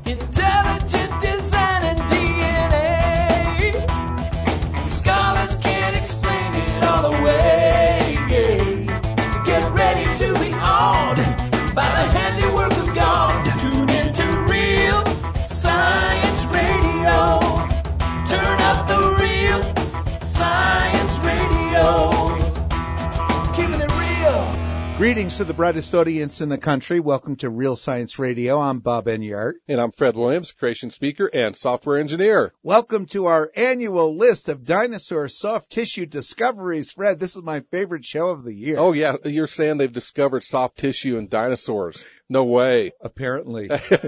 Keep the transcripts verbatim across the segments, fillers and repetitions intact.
Intelligent design and D N A. Scholars can't explain it all away. Yeah. Get ready to be awed by the handiwork of God. Tune into Real Science Radio. Turn up the Real Science Radio. Keeping it real. Greetings to the brightest audience in the country. Welcome to Real Science Radio. I'm Bob Enyart. And I'm Fred Williams, creation speaker and software engineer. Welcome to our annual list of dinosaur soft tissue discoveries. Fred, this is my favorite show of the year. Oh, yeah. You're saying they've discovered soft tissue in dinosaurs. No way. Apparently.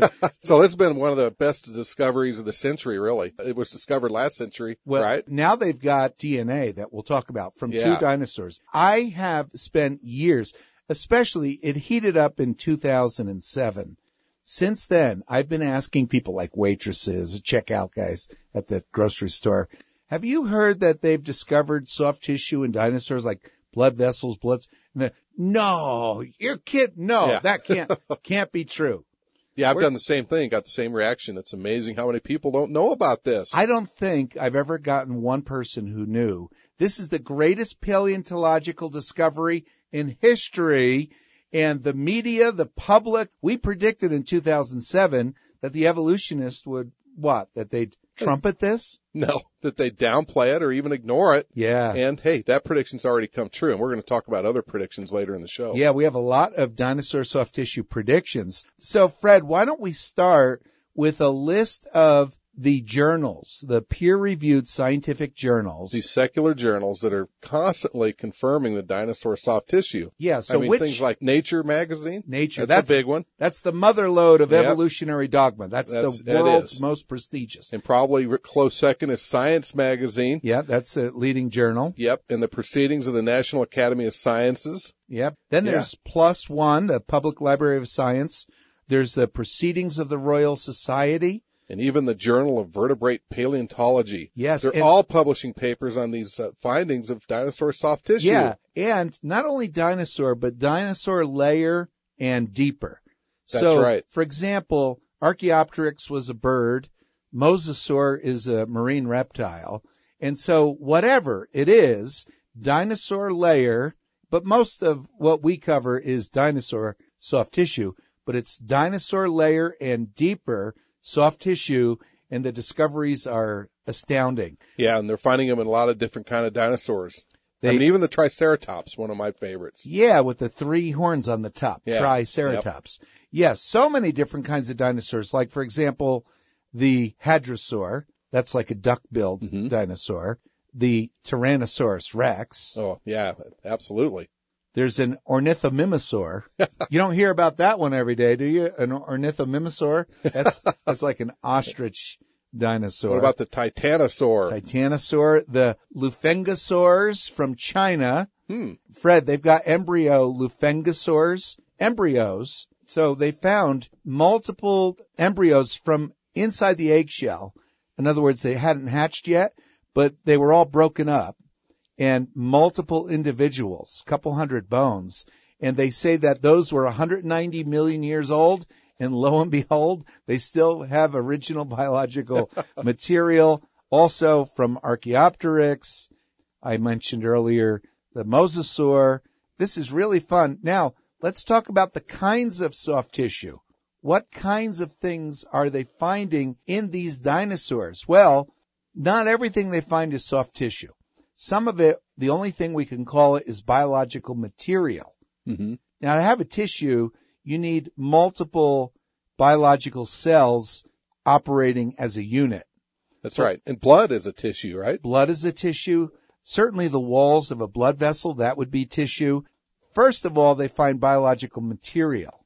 So this has been one of the best discoveries of the century, really. It was discovered last century, well, right? Now they've got D N A that we'll talk about from Yeah. two dinosaurs. I have spent years, especially it heated up in two thousand seven. Since then, I've been asking people like waitresses, checkout guys at the grocery store, have you heard that they've discovered soft tissue in dinosaurs like blood vessels, bloods? And they're, no, you're kidding. No, Yeah. that can't can't be true. Yeah, I've We're- done the same thing, got the same reaction. It's amazing how many people don't know about this. I don't think I've ever gotten one person who knew. This is the greatest paleontological discovery in history, and the media, the public, we predicted in two thousand seven that the evolutionists would, what, that they'd trumpet this? No, that they downplay it or even ignore it. Yeah. And, hey, that prediction's already come true, and we're going to talk about other predictions later in the show. Yeah, we have a lot of dinosaur soft tissue predictions. So, Fred, why don't we start with a list of the journals, the peer-reviewed scientific journals. These secular journals that are constantly confirming the dinosaur soft tissue. Yeah, so I mean, which things like Nature magazine. Nature, that's, that's a big one. That's the mother lode of Yep. evolutionary dogma. That's, That's- the that world's is. most prestigious. And probably a close second is Science magazine. Yeah, that's a leading journal. Yep. And the Proceedings of the National Academy of Sciences. Yep. Then Yeah. there's PLOS One, the Public Library of Science. There's the Proceedings of the Royal Society. And even the Journal of Vertebrate Paleontology. Yes, They're and- all publishing papers on these uh, findings of dinosaur soft tissue. Yeah, and not only dinosaur, but dinosaur layer and deeper. That's so, right. For example, Archaeopteryx was a bird. Mosasaur is a marine reptile. And so whatever it is, dinosaur layer, but most of what we cover is dinosaur soft tissue, but it's dinosaur layer and deeper soft tissue, and the discoveries are astounding. Yeah, and they're finding them in a lot of different kind of dinosaurs. They- I mean, even the Triceratops, one of my favorites. Yeah, with the three horns on the top, Yeah. Triceratops. Yes, so many different kinds of dinosaurs. Like, for example, the Hadrosaur, that's like a duck-billed Mhm. dinosaur. The Tyrannosaurus rex. Oh, yeah, absolutely. There's an Ornithomimosaur. You don't hear about that one every day, do you? An Ornithomimosaur? That's that's like an ostrich dinosaur. What about the Titanosaur? Titanosaur? The Lufengosaurs from China. Hmm. Fred, they've got embryo Lufengosaurs, embryos. So they found multiple embryos from inside the eggshell. In other words, they hadn't hatched yet, but they were all broken up, and multiple individuals, a couple hundred bones. And they say that those were one hundred ninety million years old, and lo and behold, they still have original biological material. Also from Archaeopteryx, I mentioned earlier, the Mosasaur. This is really fun. Now, let's talk about the kinds of soft tissue. What kinds of things are they finding in these dinosaurs? Well, not everything they find is soft tissue. Some of it, the only thing we can call it is biological material. Mm-hmm. Now, to have a tissue, you need multiple biological cells operating as a unit. That's right. And blood is a tissue, right? Blood is a tissue. Certainly the walls of a blood vessel, that would be tissue. First of all, they find biological material.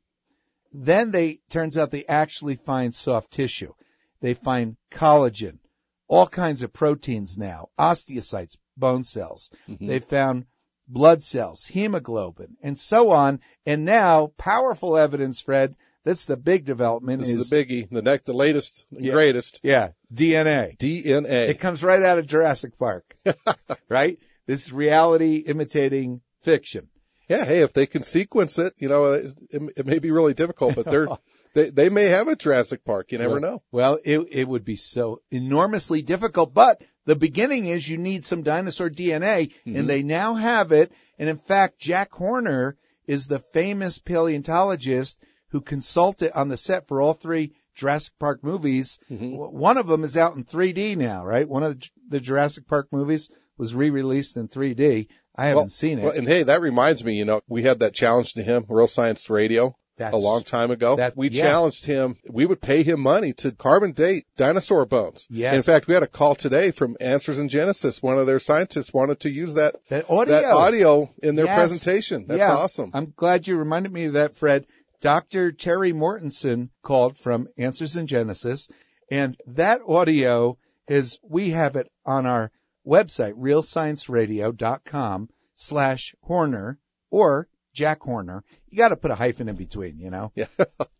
Then they, turns out they actually find soft tissue. They find collagen, all kinds of proteins now, osteocytes, bone cells. Mm-hmm. They found blood cells, hemoglobin, and so on. And now, powerful evidence, Fred, that's the big development. This is, is the biggie, the next, the latest, and Yeah. greatest. Yeah, D N A. D N A. It comes right out of Jurassic Park, right? This is reality imitating fiction. Yeah, hey, if they can sequence it, you know, it, it, it may be really difficult, but they're They they may have a Jurassic Park. You never well, know. Well, it it would be so enormously difficult, but the beginning is you need some dinosaur D N A, Mm-hmm. and they now have it. And in fact, Jack Horner is the famous paleontologist who consulted on the set for all three Jurassic Park movies. Mm-hmm. W- One of them is out in three D now, right? One of the Jurassic Park movies was re-released in three D. I haven't Well, seen it. Well, and hey, that reminds me, you know, we had that challenge to him, Real Science Radio, That's, a long time ago. that- we yeah. challenged him. We would pay him money to carbon date dinosaur bones. Yes. In fact, we had a call today from Answers in Genesis. One of their scientists wanted to use that that audio. that audio in their Yes. presentation. That's Yeah. awesome. I'm glad you reminded me of that, Fred. Doctor Terry Mortensen called from Answers in Genesis, and that audio is, we have it on our website, real science radio dot com slash Horner or Jack Horner. You got to put a hyphen in between, you know? Yeah.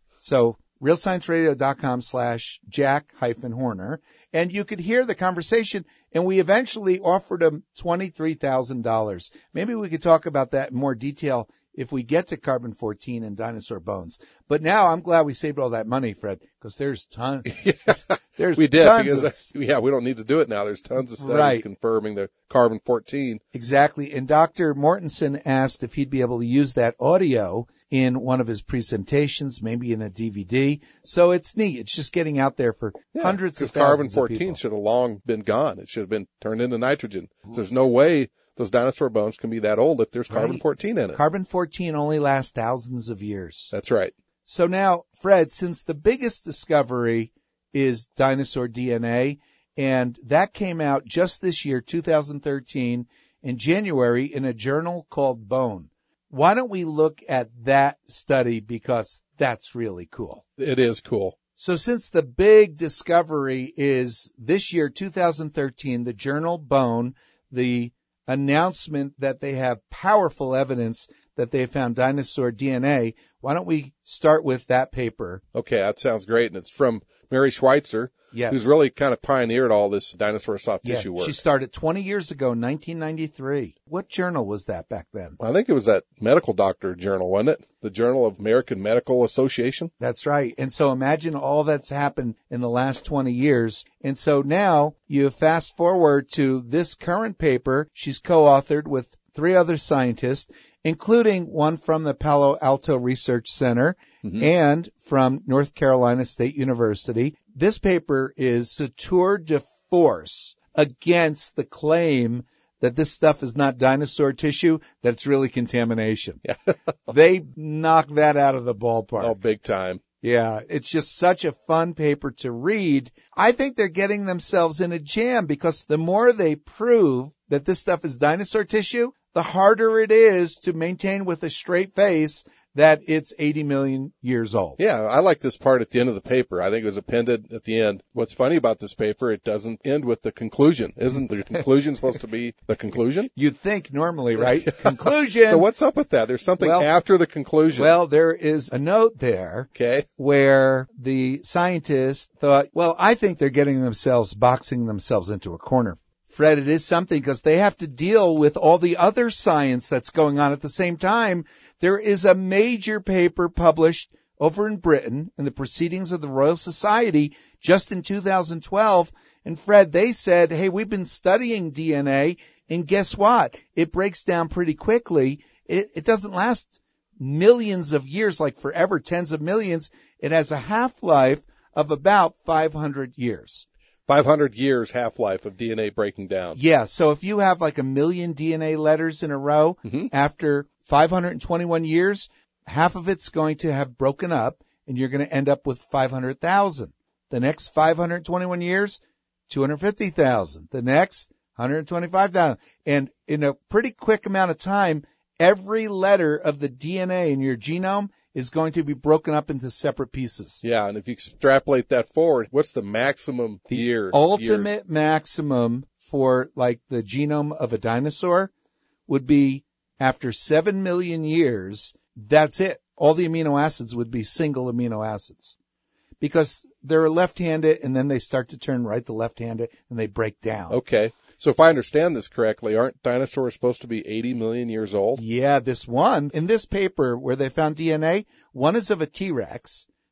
So real science radio dot com slash Jack hyphen Horner. And you could hear the conversation, and we eventually offered him twenty-three thousand dollars. Maybe we could talk about that in more detail if we get to carbon fourteen and dinosaur bones. But now I'm glad we saved all that money, Fred, because there's tons. Yeah. There's we did tons because of, that's, yeah, we don't need to do it now. There's tons of studies Right. confirming the carbon fourteen. Exactly. And Doctor Mortensen asked if he'd be able to use that audio in one of his presentations, maybe in a D V D. So it's neat. It's just getting out there for Yeah, hundreds of because carbon thousands fourteen of people. should have long been gone. It should have been turned into nitrogen. There's no way those dinosaur bones can be that old if there's carbon Right. fourteen in it. Carbon fourteen only lasts thousands of years. That's right. So now, Fred, since the biggest discovery is dinosaur D N A, and that came out just this year, two thousand thirteen, in January in a journal called Bone. Why don't we look at that study, because that's really cool. It is cool. So since the big discovery is this year, two thousand thirteen, the journal Bone, the announcement that they have powerful evidence that they found dinosaur D N A, why don't we start with that paper? Okay, that sounds great. And it's from Mary Schweitzer, Yes. who's really kind of pioneered all this dinosaur soft Yeah, tissue work. she started twenty years ago, nineteen ninety-three. What journal was that back then? I think it was that medical doctor journal, wasn't it? The Journal of American Medical Association. That's right. And so imagine all that's happened in the last twenty years. And so now you fast forward to this current paper she's co-authored with three other scientists, including one from the Palo Alto Research Center Mm-hmm. and from North Carolina State University. This paper is a tour de force against the claim that this stuff is not dinosaur tissue, that it's really contamination. Yeah. They knock that out of the ballpark. Oh, big time. Yeah, it's just such a fun paper to read. I think they're getting themselves in a jam because the more they prove that this stuff is dinosaur tissue, the harder it is to maintain with a straight face that it's eighty million years old. Yeah, I like this part at the end of the paper. I think it was appended at the end. What's funny about this paper, it doesn't end with the conclusion. Isn't the conclusion supposed to be the conclusion? You'd think normally, right? Conclusion. So what's up with that? There's something Well- after the conclusion. Well, there is a note there Okay. where the scientists thought, well, I think they're getting themselves, boxing themselves into a corner. Fred, it is something because they have to deal with all the other science that's going on at the same time. There is a major paper published over in Britain in the Proceedings of the Royal Society just in two thousand twelve. And Fred, they said, hey, we've been studying D N A, and guess what? It breaks down pretty quickly. It, it doesn't last millions of years, like forever, tens of millions. It has a half-life of about five hundred years. five hundred years half-life of D N A breaking down. Yeah, so if you have like a million D N A letters in a row, Mhm. after five hundred twenty-one years, half of it's going to have broken up, and you're going to end up with five hundred thousand. The next five hundred twenty-one years, two hundred fifty thousand. The next, one hundred twenty-five thousand. And in a pretty quick amount of time, every letter of the D N A in your genome is going to be broken up into separate pieces. Yeah, and if you extrapolate that forward, what's the maximum The years? ultimate years? maximum for like the genome of a dinosaur would be after seven million years. That's it. All the amino acids would be single amino acids because they're left-handed and then they start to turn right to left-handed and they break down. Okay. So if I understand this correctly, aren't dinosaurs supposed to be eighty million years old? Yeah, this one, in this paper where they found D N A, one is of a T-Rex.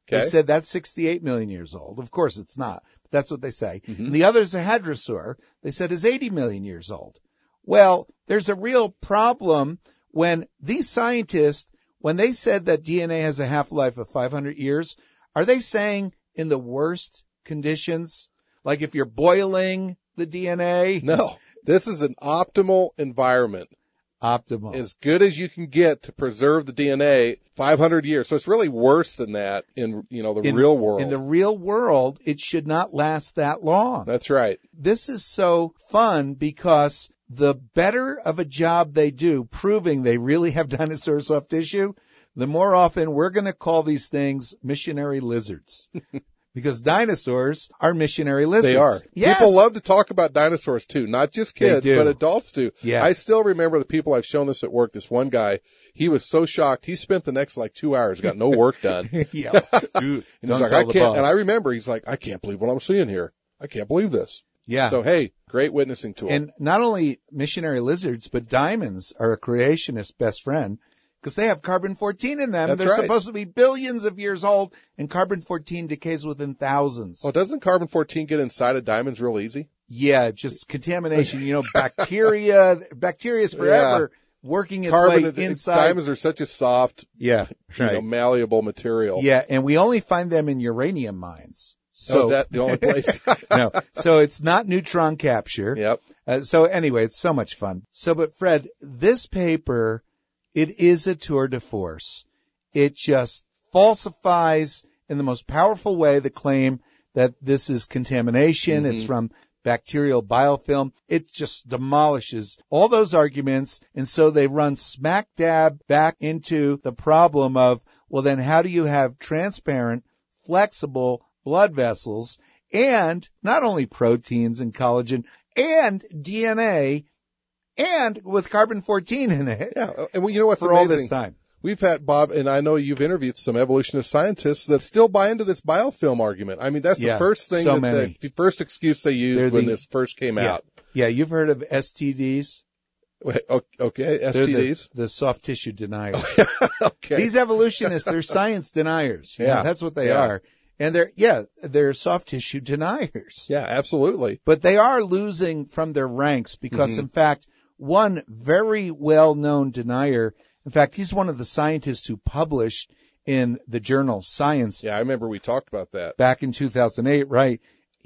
They Okay. said that's sixty-eight million years old. Of course it's not, but that's what they say. Mhm. And the other is a hadrosaur. They said is eighty million years old. Well, there's a real problem when these scientists, when they said that D N A has a half-life of five hundred years, are they saying in the worst conditions? Like if you're boiling the D N A? No, this is an optimal environment. Optimal. As good as you can get to preserve the D N A, five hundred years. So it's really worse than that in, you know, the in, real world. In the real world, it should not last that long. That's right. This is so fun because the better of a job they do proving they really have dinosaur soft tissue, the more often we're going to call these things missionary lizards. Because dinosaurs are missionary lizards. They are. Yes. People love to talk about dinosaurs too, not just kids, They do. but adults do. Yes. I still remember the people I've shown this at work. This one guy, he was so shocked. He spent the next like two hours, got no work done. yeah. Dude, And he's don't like, tell I the can't, boss. and I remember he's like, I can't believe what I'm seeing here. I can't believe this. Yeah. So hey, great witnessing tool. And not only missionary lizards, but diamonds are a creationist's best friend because they have carbon fourteen in them. That's They're right. supposed to be billions of years old, and carbon fourteen decays within thousands. Oh, doesn't carbon fourteen get inside of diamonds real easy? Yeah, just contamination. You know, bacteria, bacteria is forever working its Carbon, way it- inside. diamonds are such a soft, Yeah, you know, malleable material. Yeah, and we only find them in uranium mines. So So is that the only place? no, so it's not neutron capture. Yep. Uh, so anyway, it's so much fun. So, but Fred, this paper, it is a tour de force. It just falsifies in the most powerful way the claim that this is contamination. Mm-hmm. It's from bacterial biofilm. It just demolishes all those arguments. And so they run smack dab back into the problem of, well, then how do you have transparent, flexible blood vessels and not only proteins and collagen and D N A and with carbon fourteen in it Yeah. And well, you know what's for all amazing? this time? We've had, Bob, and I know you've interviewed some evolutionist scientists that still buy into this biofilm argument. I mean, that's Yeah, the first thing, so that many. the, the first excuse they used They're when the- this first came Yeah. out. Yeah, you've heard of S T Ds? Wait, o- Okay, They're S T Ds. The, the soft tissue deniers. Okay. These evolutionists, they're science deniers. You know, Yeah. that's what they Yeah. are. And they're, yeah, they're soft tissue deniers. Yeah, absolutely. But they are losing from their ranks because, Mhm. in fact, one very well-known denier, in fact, he's one of the scientists who published in the journal Science Yeah, I remember we talked about that. back in two thousand eight, right?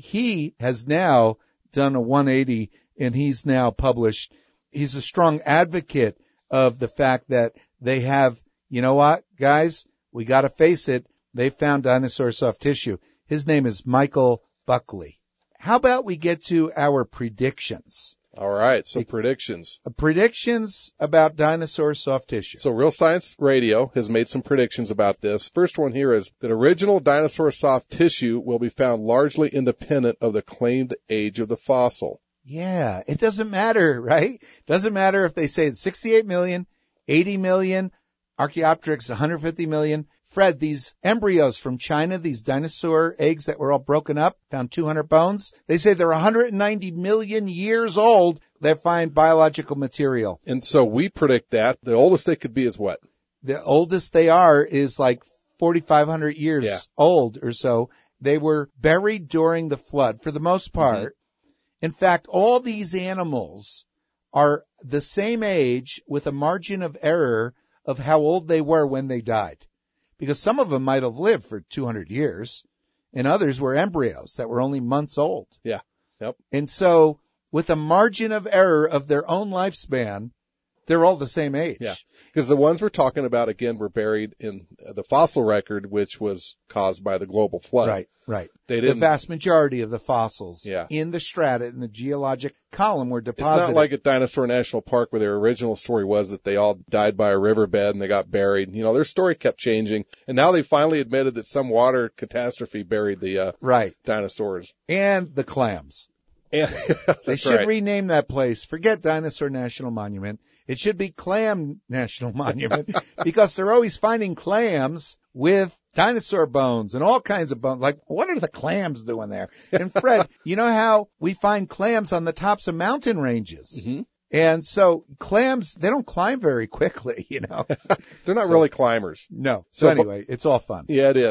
He has now done a one eighty and he's now published. He's a strong advocate of the fact that they have, you know what, guys, we got to face it. They found dinosaur soft tissue. His name is Michael Buckley. How about we get to our predictions? All right, so predictions. Uh, Predictions about dinosaur soft tissue. So Real Science Radio has made some predictions about this. First one here is that original dinosaur soft tissue will be found largely independent of the claimed age of the fossil. Yeah, it doesn't matter, right? Doesn't matter if they say it's sixty-eight million, eighty million, Archaeopteryx one hundred fifty million. Fred, these embryos from China, these dinosaur eggs that were all broken up, found two hundred bones. They say they're one hundred ninety million years old. They find biological material. And so we predict that the oldest they could be is what? The oldest they are is like forty-five hundred years Yeah. old or so. They were buried during the flood for the most part. In fact, all these animals are the same age with a margin of error of how old they were when they died. Because some of them might have lived for two hundred years and others were embryos that were only months old. Yeah. Yep. And so with a margin of error of their own lifespan, they're all the same age. Yeah. Because the ones we're talking about, again, were buried in the fossil record, which was caused by the global flood. Right, right. They The didn't. vast majority of the fossils Yeah. in the strata, in the geologic column were It's deposited. not like at Dinosaur National Park where their original story was that they all died by a riverbed and they got buried. You know, their story kept changing. And now they finally admitted that some water catastrophe buried the uh, Right. dinosaurs. And the clams. And They that's should right. rename that place. Forget Dinosaur National Monument. It should be Clam National Monument because they're always finding clams with dinosaur bones and all kinds of bones. Like, what are the clams doing there? And Fred, you know how we find clams on the tops of mountain ranges? Mhm. And so clams, they don't climb very quickly, you know. They're not So- really climbers. No. So So- anyway, it's all fun. Yeah, it is.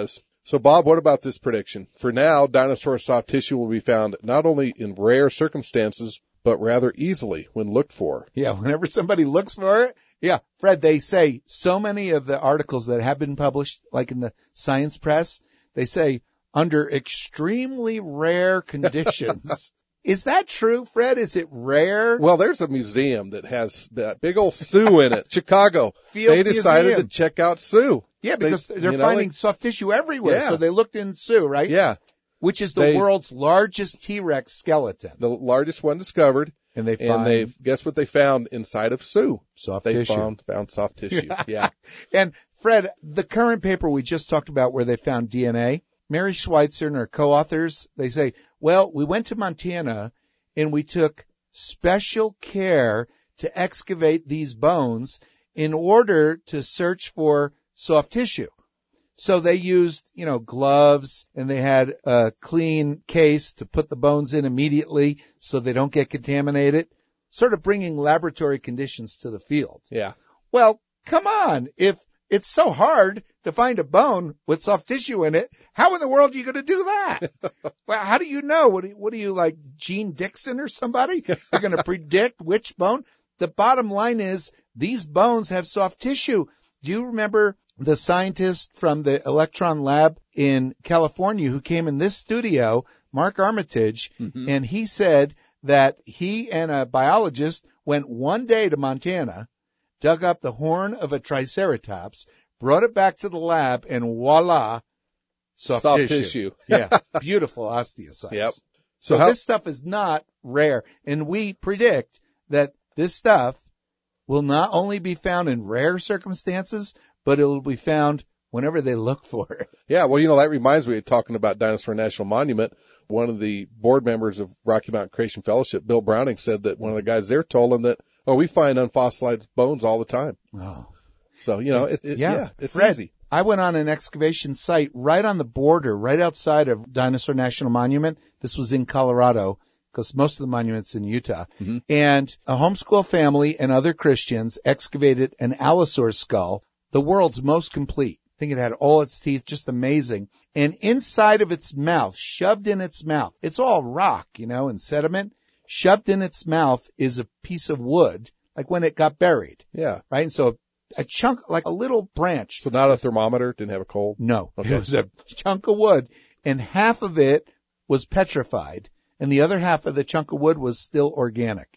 So, Bob, what about this prediction? For now, dinosaur soft tissue will be found not only in rare circumstances, but rather easily when looked for. Yeah, whenever somebody looks for it. Yeah, Fred, they say so many of the articles that have been published, like in the science press, they say under extremely rare conditions. Is that true, Fred? Is it rare? Well, there's a museum that has that big old Sioux in it, Chicago. Field they decided Museum. to check out Sioux. Yeah, because they, they, are you know, finding like, soft tissue everywhere. Yeah. So they looked in Sioux, right? Yeah. Which is the They- world's largest T-Rex skeleton. The largest one discovered. And they And find they guess what they found inside of Sioux? soft They tissue. found found soft tissue. Yeah. And Fred, the current paper we just talked about where they found D N A, Mary Schweitzer and her co-authors, they say, well, we went to Montana and we took special care to excavate these bones in order to search for soft tissue. So they used, you know, gloves, and they had a clean case to put the bones in immediately so they don't get contaminated, sort of bringing laboratory conditions to the field. Yeah. Well, come on. If it's so hard to find a bone with soft tissue in it, how in the world are you going to do that? Well, how do you know? What do you, what do you like, Gene Dixon or somebody? You're going to predict which bone? The bottom line is these bones have soft tissue. Do you remember the scientist from the Electron Lab in California who came in this studio, Mark Armitage, Mm-hmm. and he said that he and a biologist went one day to Montana, dug up the horn of a triceratops, brought it back to the lab, and voila, soft, Soft tissue. tissue. Yeah, beautiful osteocytes. Yep. So So how, this stuff is not rare, and we predict that this stuff will not only be found in rare circumstances, but it will be found whenever they look for it. yeah, well, you know, that reminds me of talking about Dinosaur National Monument. One of the board members of Rocky Mountain Creation Fellowship, Bill Browning, said that one of the guys there told him that, oh, we find unfossilized bones all the time. Oh. So, you know, it, it, Yeah. yeah. it's Fred, easy. I went on an excavation site right on the border, right outside of Dinosaur National Monument. This was in Colorado, because most of the monuments in Utah. Mm-hmm. And a homeschool family and other Christians excavated an Allosaurus skull, the world's most complete. I think it had all its teeth, just amazing. And inside of its mouth, shoved in its mouth, it's all rock, you know, and sediment. Shoved in its mouth is a piece of wood, like when it got buried, Yeah. right? And so a chunk, like a little branch. So not a thermometer, didn't have a cold. No, Okay. it was a chunk of wood, and half of it was petrified, and the other half of the chunk of wood was still organic.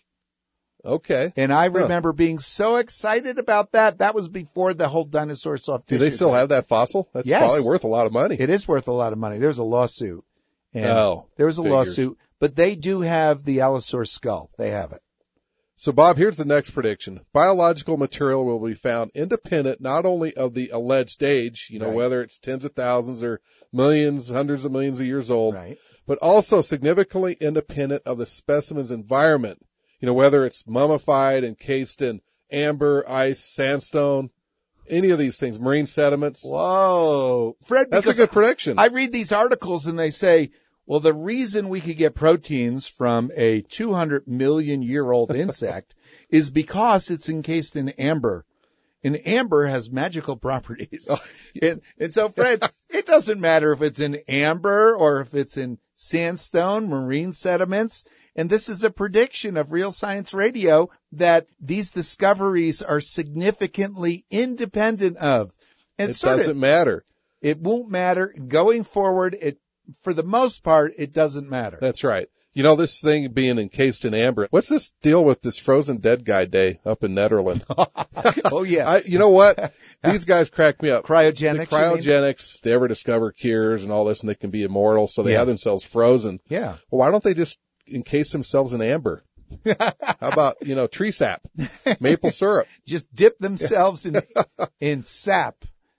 Okay. And I Huh. remember being so excited about that. That was before the whole dinosaur soft Do tissue they still thing. have that fossil? That's Yes. probably worth a lot of money. It is worth a lot of money. There's a lawsuit. And Oh, there was a figures. lawsuit, but they do have the Allosaurus skull. They have it. So, Bob, here's the next prediction. Biological material will be found independent not only of the alleged age, you know, Right. whether it's tens of thousands or millions, hundreds of millions of years old, Right. but also significantly independent of the specimen's environment. You know, whether it's mummified, encased in amber, ice, sandstone, any of these things, marine sediments. Whoa. Fred, That's a because good prediction. I read these articles and they say, well, the reason we could get proteins from a two hundred million year old insect is because it's encased in amber. And amber has magical properties. Oh. And, and so, Fred, it doesn't matter if it's in amber or if it's in sandstone, marine sediments. And this is a prediction of Real Science Radio that these discoveries are significantly independent of. And it sort doesn't of, matter. it won't matter going forward. It, for the most part, it doesn't matter. That's right. You know, this thing being encased in amber. What's this deal with this frozen dead guy day up in Netherlands? Oh yeah. I, you know what? These guys crack me up. Cryogenics. The you mean? cryogenics, they ever discover cures and all this, and they can be immortal, so they Yeah. have themselves frozen. Yeah. Well, why don't they just encase themselves in amber? How about, you know, tree sap, maple syrup? Just dip themselves in, in sap.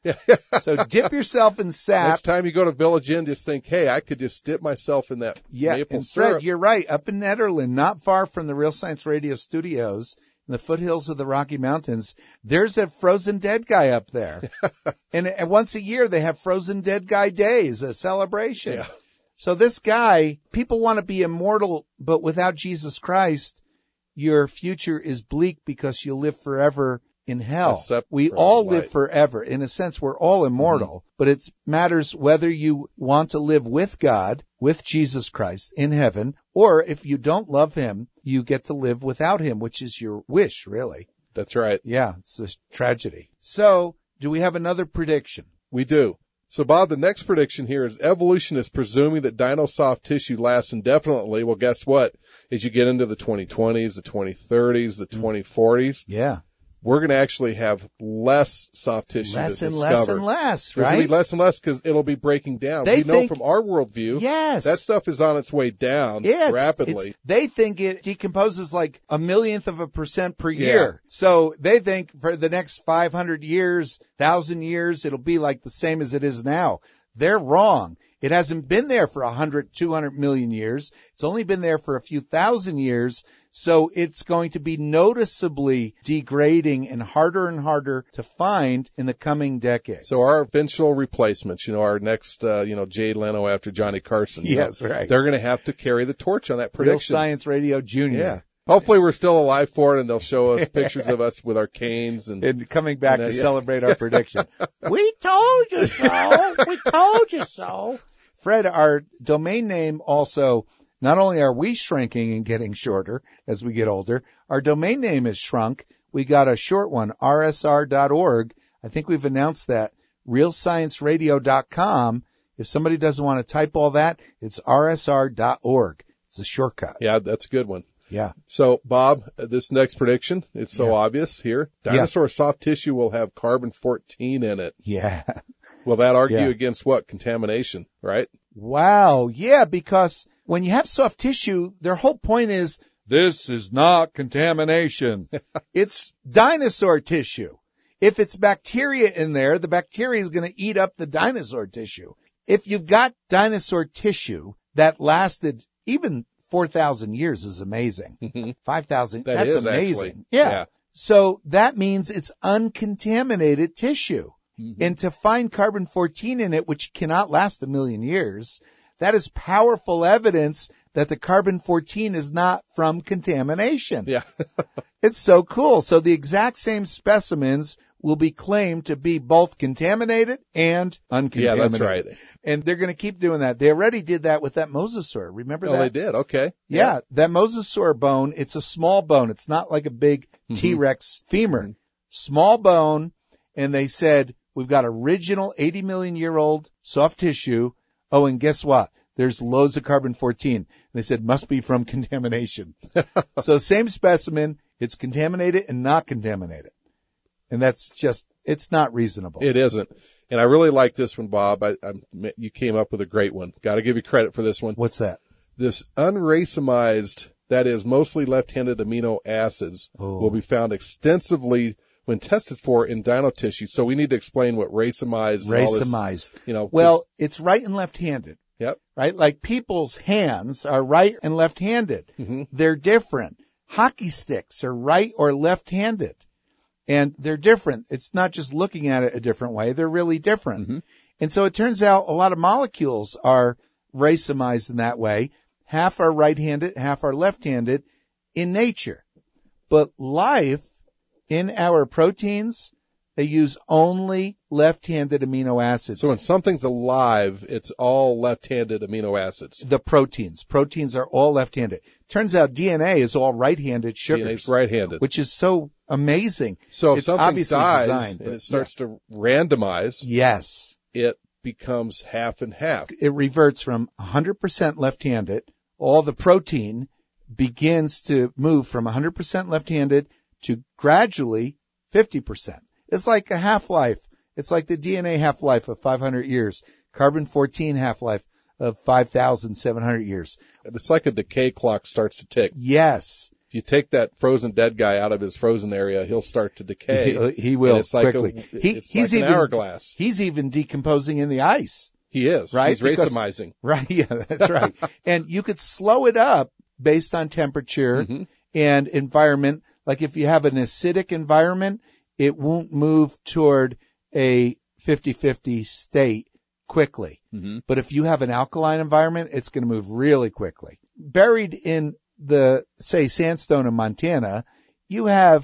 So dip yourself in sap. Next time you go to Village Inn, just think, hey, I could just dip myself in that Yeah, maple and Fred, syrup. you're right. Up in Netherlands, not far from the Real Science Radio studios, in the foothills of the Rocky Mountains, there's a frozen dead guy up there. and, and once a year, they have frozen dead guy days, a celebration. Yeah. So this guy, people want to be immortal, but without Jesus Christ, your future is bleak because you'll live forever in hell. Except We for all light. live forever. In a sense, we're all immortal, mm-hmm. but it matters whether you want to live with God, with Jesus Christ in heaven, or if you don't love him, you get to live without him, which is your wish, really. That's right. Yeah, it's a tragedy. So, do we have another prediction? We do. So, Bob, the next prediction here is evolution is presuming that dino soft tissue lasts indefinitely. Well, guess what? As you get into the twenty twenties, the twenty thirties, the twenty forties, yeah, we're going to actually have less soft tissue less to and discover. less and less, There's right? going to be less and less because it'll be breaking down. They we know think, from our worldview, yes, that stuff is on its way down yeah, it's, rapidly. It's, they think it decomposes like a millionth of a percent per year. Yeah. So they think for the next five hundred years, one thousand years, it'll be like the same as it is now. They're wrong. It hasn't been there for one hundred, two hundred million years. It's only been there for a few thousand years. So it's going to be noticeably degrading and harder and harder to find in the coming decades. So our eventual replacements, you know, our next, uh, you know, Jay Leno after Johnny Carson. Yes, know, right. They're going to have to carry the torch on that prediction. Real Science Radio Junior. Yeah. Hopefully we're still alive for it, and they'll show us pictures of us with our canes and, and coming back and, uh, to yeah. celebrate our prediction. We told you so. We told you so. Fred, our domain name also, not only are we shrinking and getting shorter as we get older, our domain name is shrunk. We got a short one, R S R dot org. I think we've announced that. real science radio dot com. If somebody doesn't want to type all that, it's R S R dot org. It's a shortcut. Yeah, that's a good one. Yeah. So, Bob, this next prediction, it's so yeah. obvious here. Dinosaur yeah. soft tissue will have carbon fourteen in it. Yeah. Will that argue yeah. against what? Contamination, right? Wow. Yeah, because when you have soft tissue, their whole point is, this is not contamination. It's dinosaur tissue. If it's bacteria in there, the bacteria is going to eat up the dinosaur tissue. If you've got dinosaur tissue that lasted even four thousand years is amazing. Mm-hmm. five thousand, that that's is, amazing. Yeah. yeah. So that means it's uncontaminated tissue. Mm-hmm. And to find carbon fourteen in it, which cannot last a million years, that is powerful evidence that the carbon fourteen is not from contamination. Yeah. It's so cool. So the exact same specimens will be claimed to be both contaminated and uncontaminated. Yeah, that's right. And they're going to keep doing that. They already did that with that mosasaur. Remember oh, that? Oh, they did. Okay. Yeah, yeah. That mosasaur bone, it's a small bone. It's not like a big mm-hmm. T-Rex femur. Mm-hmm. Small bone. And they said, we've got original eighty million year old soft tissue. Oh, and guess what? There's loads of carbon fourteen. And they said, must be from contamination. So same specimen, it's contaminated and not contaminated. And that's just, it's not reasonable. It isn't. And I really like this one, Bob. I, I, you came up with a great one. Got to give you credit for this one. What's that? This unracemized, that is mostly left-handed amino acids, oh. will be found extensively when tested for in dino tissue. So we need to explain what racemized. Racemized. This, you know. Well, it's right and left-handed. Yep. Right? Like people's hands are right and left-handed. Mm-hmm. They're different. Hockey sticks are right or left-handed. And they're different. It's not just looking at it a different way. They're really different. Mm-hmm. And so it turns out a lot of molecules are racemized in that way. Half are right-handed, half are left-handed in nature. But life, in our proteins, they use only left-handed amino acids. So when something's alive, it's all left-handed amino acids. The proteins. Proteins are all left-handed. Turns out D N A is all right-handed sugars. D N A's right-handed. Which is so amazing. So if it's something obviously dies designed, and it starts yeah. to randomize, yes, it becomes half and half. It reverts from one hundred percent left-handed. All the protein begins to move from one hundred percent left-handed to gradually fifty percent. It's like a half-life. It's like the D N A half-life of five hundred years. Carbon fourteen half-life of five thousand seven hundred years. It's like a decay clock starts to tick. Yes. If you take that frozen dead guy out of his frozen area, he'll start to decay. He, he will it's like quickly. A, he, it's he's like even, an hourglass. He's even decomposing in the ice. He is. Right? He's Because, racemizing. Right. Yeah, that's right. And you could slow it up based on temperature mm-hmm. and environment. Like if you have an acidic environment, it won't move toward a fifty-fifty state quickly. Mm-hmm. But if you have an alkaline environment, it's going to move really quickly. Buried in the, say, sandstone of Montana, you have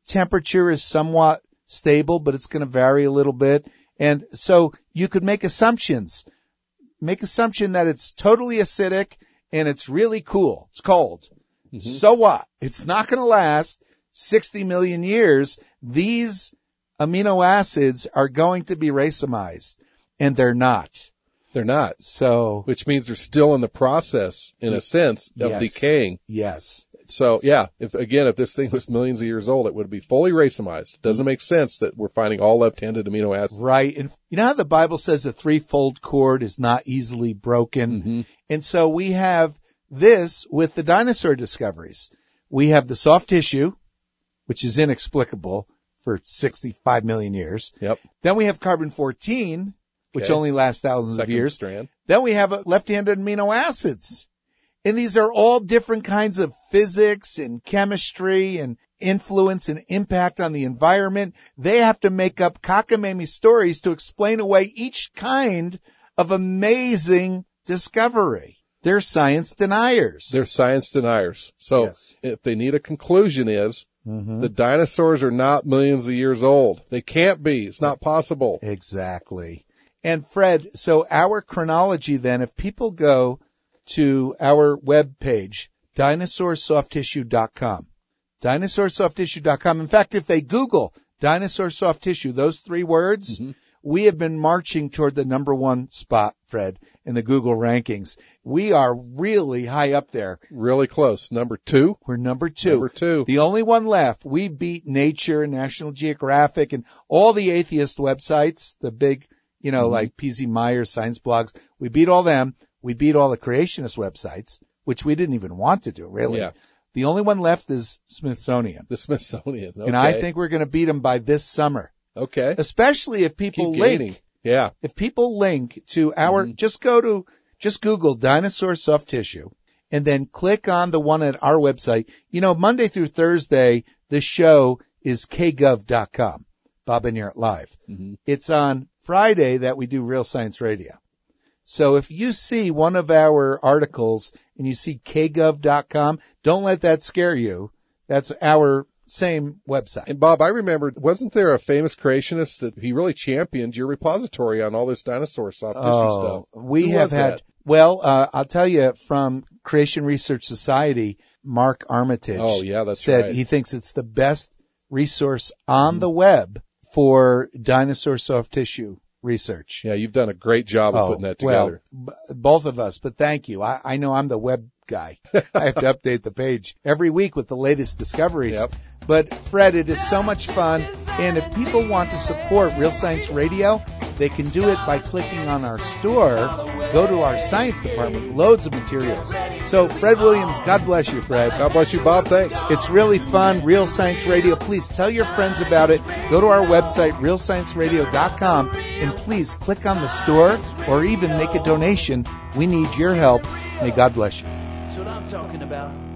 temperature is somewhat stable, but it's going to vary a little bit. And so you could make assumptions. Make assumption that it's totally acidic and it's really cool. It's cold. Mm-hmm. So what? It's not going to last sixty million years. These amino acids are going to be racemized, and they're not. They're not. So, which means they're still in the process, in a sense, of yes. decaying. Yes. So, yeah, if again, if this thing was millions of years old, it would be fully racemized. It doesn't make sense that we're finding all left-handed amino acids. Right. And you know how the Bible says a threefold cord is not easily broken? Mm-hmm. And so we have this with the dinosaur discoveries. We have the soft tissue, which is inexplicable for sixty-five million years. Yep. Then we have carbon fourteen, which okay. only lasts thousands Second of years. Strand. Then we have left-handed amino acids. And these are all different kinds of physics and chemistry and influence and impact on the environment. They have to make up cockamamie stories to explain away each kind of amazing discovery. They're science deniers. They're science deniers. So yes. if they need a conclusion is mm-hmm. the dinosaurs are not millions of years old. They can't be. It's not possible. Exactly. And Fred, so our chronology then, if people go to our web page, dinosaur soft tissue dot com. dinosaur soft tissue dot com. In fact, if they Google dinosaur soft tissue, those three words, mm-hmm. we have been marching toward the number one spot, Fred, in the Google rankings. We are really high up there. Really close. Number two? We're number two. Number two. The only one left. We beat Nature and National Geographic and all the atheist websites, the big, you know, mm-hmm. like P Z Myers, science blogs. We beat all them. We beat all the creationist websites, which we didn't even want to do, really. Yeah. The only one left is Smithsonian. The Smithsonian. Okay. And I think we're going to beat them by this summer. Okay. Especially if people Keep link. Gaining. Yeah. If people link to our, mm-hmm. just go to, just Google dinosaur soft tissue and then click on the one at our website. You know, Monday through Thursday, the show is k gov dot com, Bob and Garrett Live. Mm-hmm. It's on Friday that we do Real Science Radio. So if you see one of our articles and you see k gov dot com, don't let that scare you. That's our same website. And Bob, I remember, wasn't there a famous creationist that he really championed your repository on all this dinosaur soft tissue oh, stuff? We Who have was had, that? well, uh, I'll tell you from Creation Research Society, Mark Armitage oh, yeah, that's said right. he thinks it's the best resource on mm-hmm. the web for dinosaur soft tissue research. Yeah, you've done a great job of oh, putting that together. Well, b- both of us, but thank you. I, I know I'm the web guy. I have to update the page every week with the latest discoveries. Yep. But Fred, it is so much fun. And if people want to support Real Science Radio, they can do it by clicking on our store, go to our science department, loads of materials. So Fred Williams, God bless you, Fred. God bless you, Bob. Thanks. It's really fun. Real Science Radio. Please tell your friends about it. Go to our website, real science radio dot com, and please click on the store or even make a donation. We need your help. May God bless you. That's what I'm talking about.